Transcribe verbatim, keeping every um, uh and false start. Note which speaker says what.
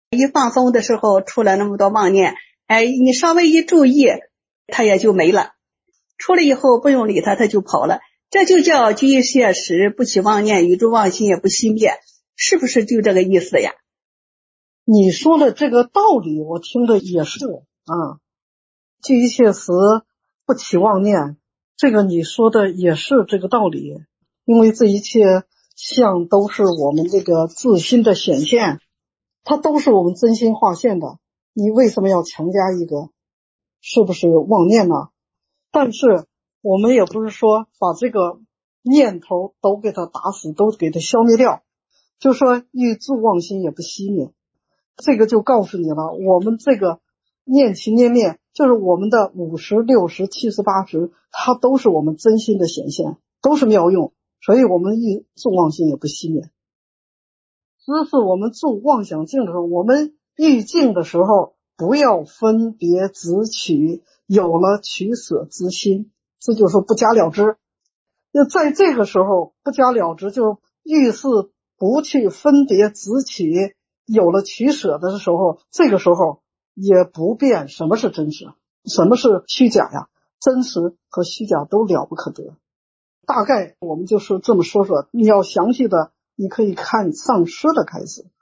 Speaker 1: 一放松的时候出了那么多妄念，哎，你稍微一注意它也就没了，出来以后不用理它，它就跑了。这就叫居于现实，不起妄念，宇宙妄心也不熄灭，是不是就这个意思呀？
Speaker 2: 你说的这个道理我听的也是啊，居于现实，不起妄念，这个你说的也是这个道理。因为这一切相都是我们这个自心的显现，它都是我们真心化现的，你为什么要强加一个是不是妄念呢？但是我们也不是说把这个念头都给它打死，都给它消灭掉，就说欲助妄心也不熄灭，这个就告诉你了，我们这个念起念灭，就是我们的五十、六十、七十、八十，它都是我们真心的显现，都是妙用，所以我们欲助妄心也不熄灭。只是我们助妄想境的时候，我们欲境的时候，不要分别执取，有了取舍之心，这就是说不加了之。那在这个时候不加了之，就欲是不去分别执取，有了取舍的时候，这个时候也不辨什么是真实，什么是虚假呀？真实和虚假都了不可得。大概我们就是这么说说，你要详细的你可以看上师的开始。